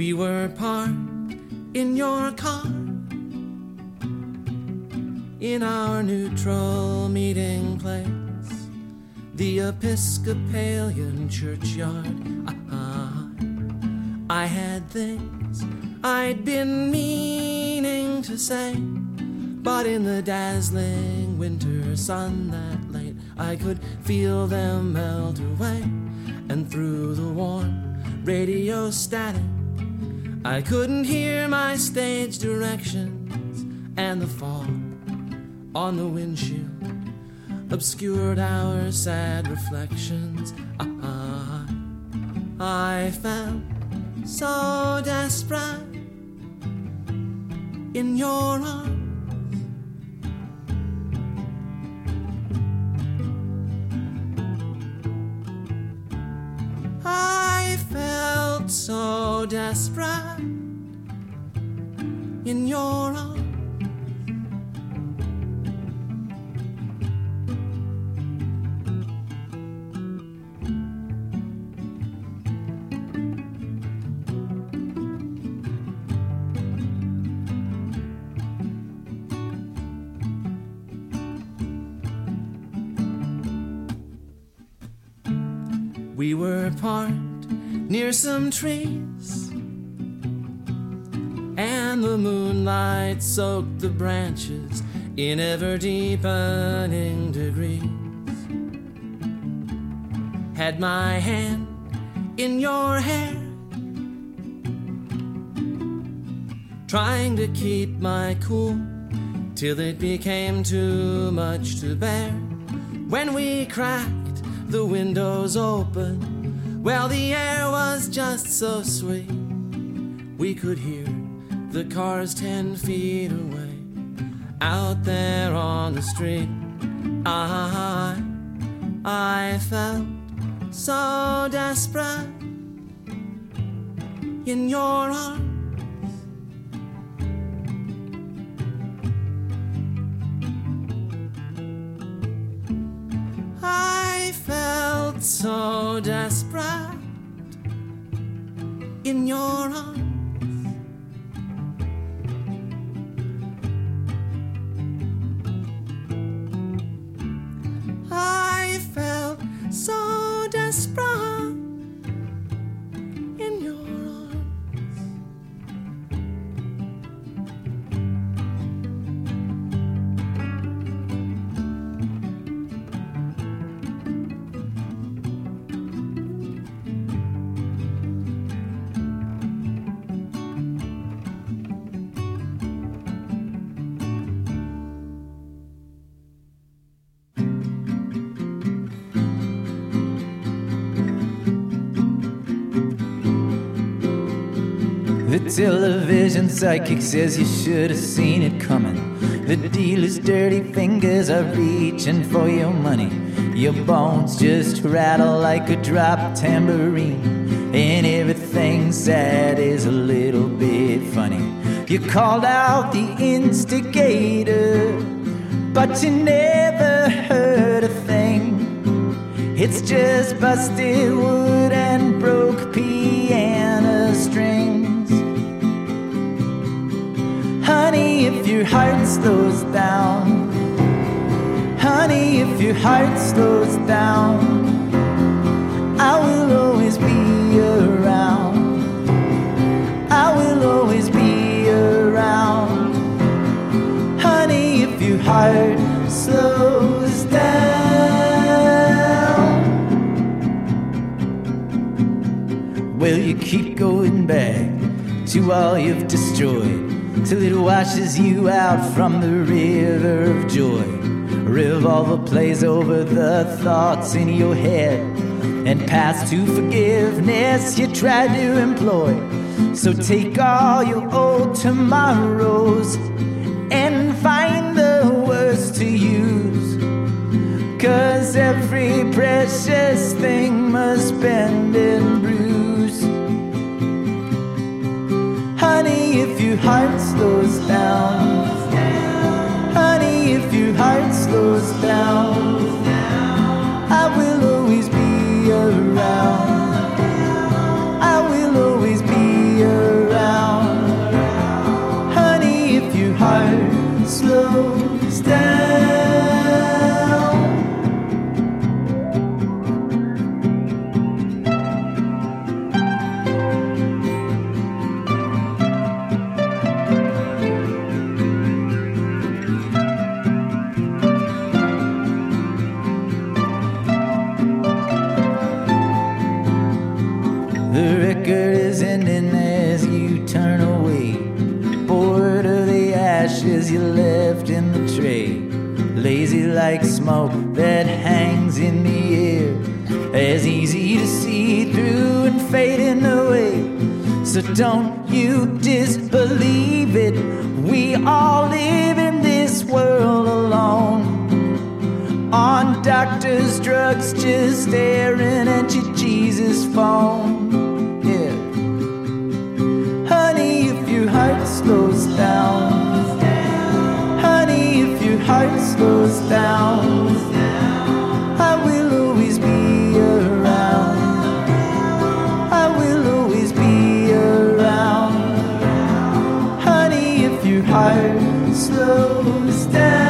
We were parked in your car in our neutral meeting place, the Episcopalian churchyard. I had things I'd been meaning to say, but in the dazzling winter sun that late, I could feel them melt away. And through the warm radio static, I couldn't hear my stage directions, and the fog on the windshield obscured our sad reflections. I felt so desperate in your arms. I felt so desperate in your arms. We were parked near some trees, and the moonlight soaked the branches in ever-deepening degrees. Had my hand in your hair, trying to keep my cool till it became too much to bear. When we cracked the windows open, well, the air was just so sweet. We could hear the cars 10 feet away out there on the street. I felt so desperate in your arms. I felt so desperate in your arms. I felt so desperate in your arms. The television psychic says you should have seen it coming. The dealer's dirty fingers are reaching for your money. Your bones just rattle like a dropped tambourine, and everything sad is a little bit funny. You called out the instigator, but you never heard a thing. It's just busted wood and broke piano strings. Honey, if your heart slows down, honey, if your heart slows down, I will always be around. I will always be around. Honey, if your heart slows down. Well, you keep going back to all you've destroyed, till it washes you out from the river of joy. A revolver plays over the thoughts in your head, and paths to forgiveness you try to employ. So take all your old tomorrows and find the words to use, 'cause every precious thing must bend and bruise. Honey, if your heart slows down, honey, if your heart slows down, I will always be around. I will always be around. empty like smoke that hangs in the air, as easy to see through and fading away. So don't you disbelieve it, we all live in this world alone, on doctors, drugs, just staring at your Jesus phone. Yeah, honey, if your heart slows down, honey, if your heart slows down, I will always be around, I will always be around, honey, if your heart slows down.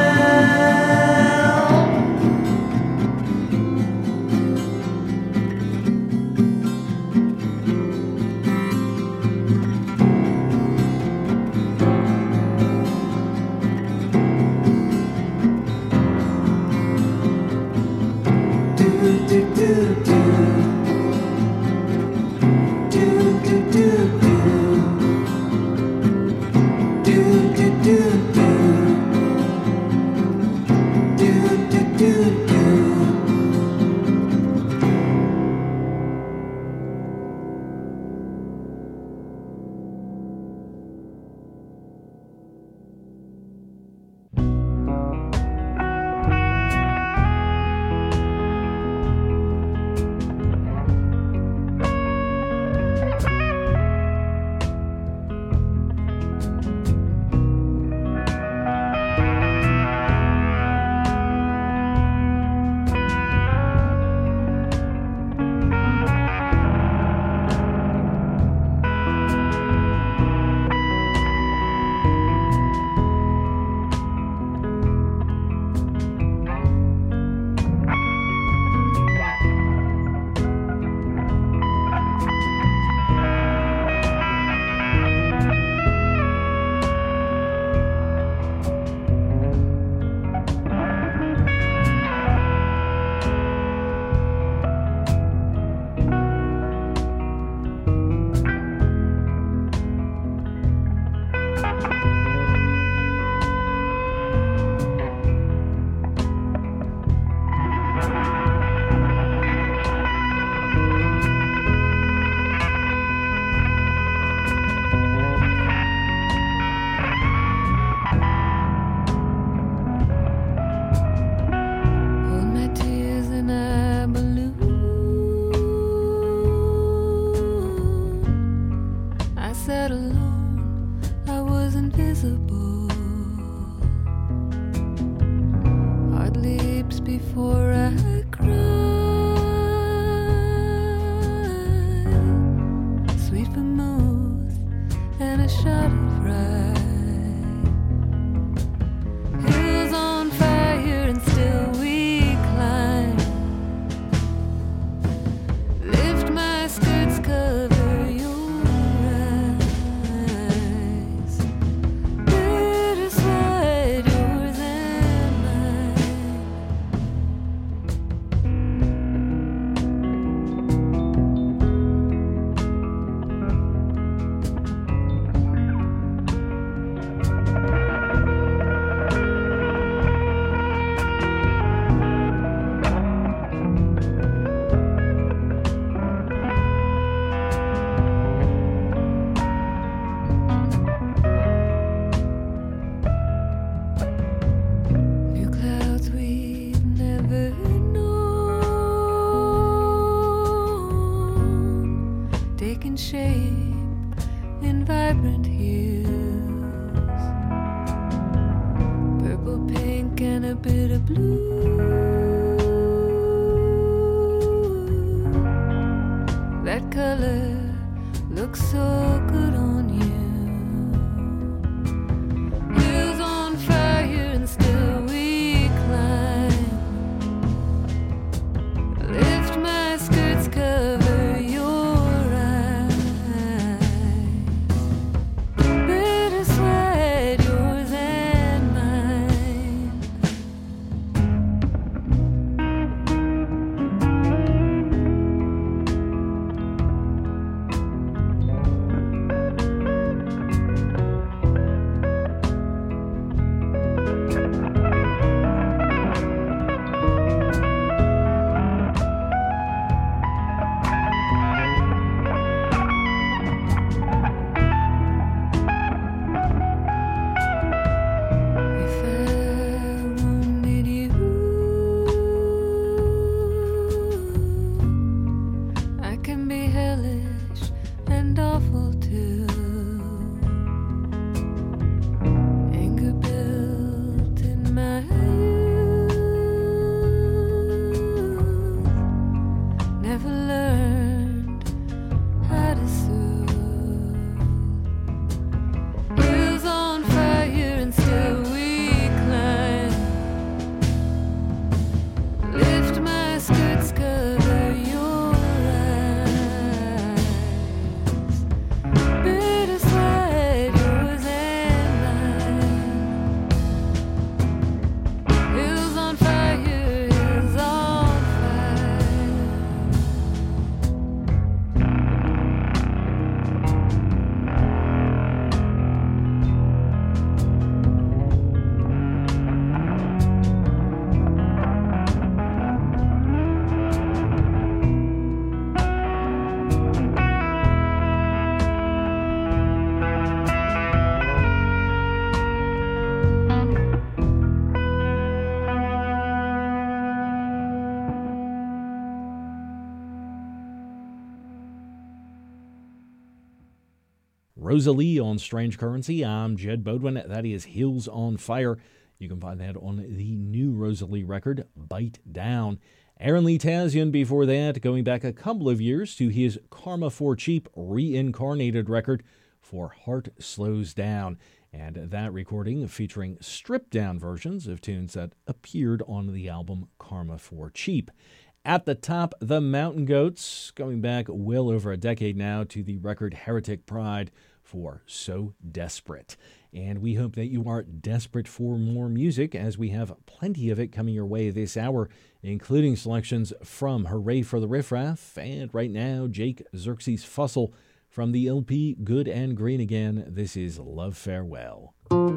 Rosalie on Strange Currency. I'm Jed Bodwin. That is Hills on Fire. You can find that on the new Rosalie record, Bite Down. Aaron Lee Tazian before that, going back a couple of years to his Karma for Cheap reincarnated record, For Heart Slows Down. And that recording featuring stripped-down versions of tunes that appeared on the album Karma for Cheap. At the top, the Mountain Goats, going back well over a decade now to the record Heretic Pride for So Desperate. And we hope that you are desperate for more music, as we have plenty of it coming your way this hour, including selections from Hooray for the Riff Raff, and right now, Jake Xerxes Fussell from the LP Good and Green Again. This is Love Farewell.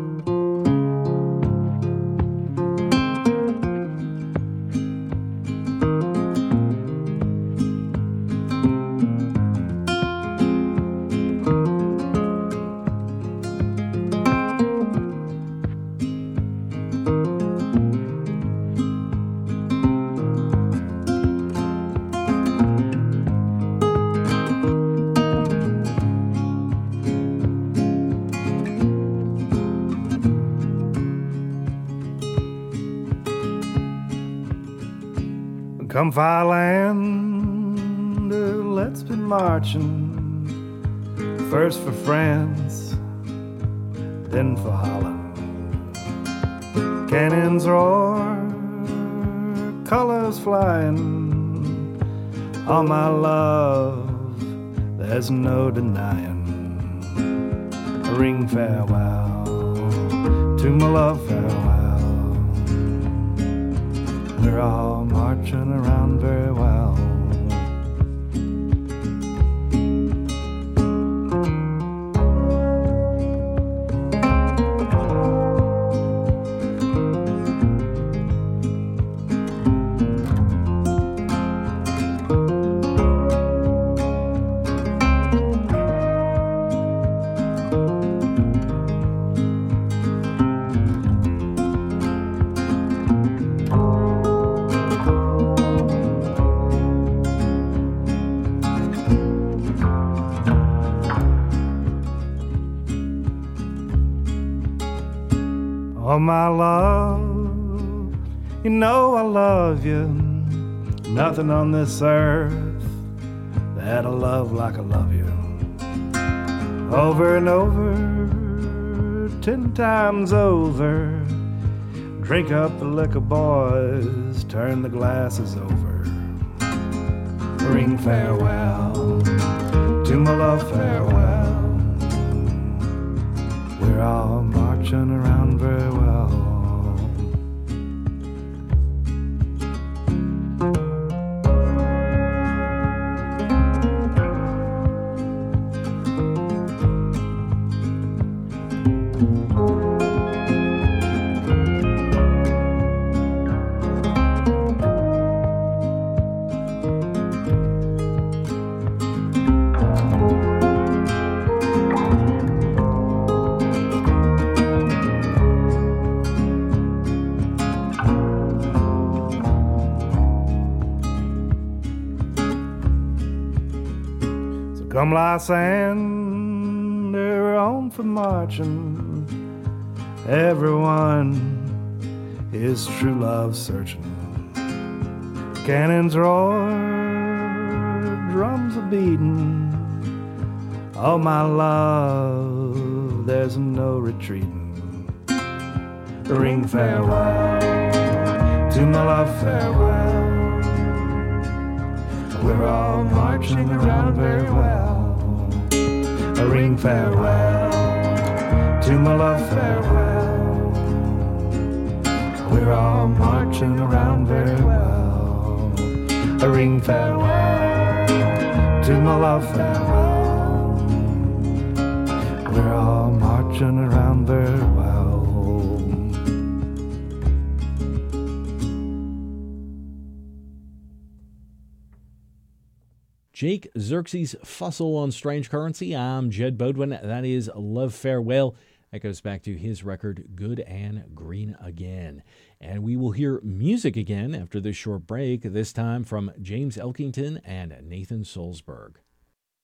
Come Firelander, let's be marching. First for France, then for Holland. Cannons roar, colors flying. All my love, there's no denying. Ring farewell to my love, farewell. We're all marching around very well. Oh, my love, you know I love you. Nothing on this earth that I love like I love you. Over and over, 10 times over. Drink up the liquor, boys, turn the glasses over. Ring farewell to my love, farewell. We're all marching around very well. Come Lysander, on for marching. Everyone is true love searching. Cannons roar, drums are beating. Oh, my love, there's no retreating. Ring farewell to my love, farewell. We're all marching around very well. A ring farewell to my love, farewell. We're all marching around very well. A ring farewell to my love, farewell. We're all marching around very well. Jake Xerxes Fussell on Strange Currency. I'm Jed Bodwin. That is Love Farewell. That goes back to his record, Good and Green Again. And we will hear music again after this short break, this time from James Elkington and Nathan Solzberg.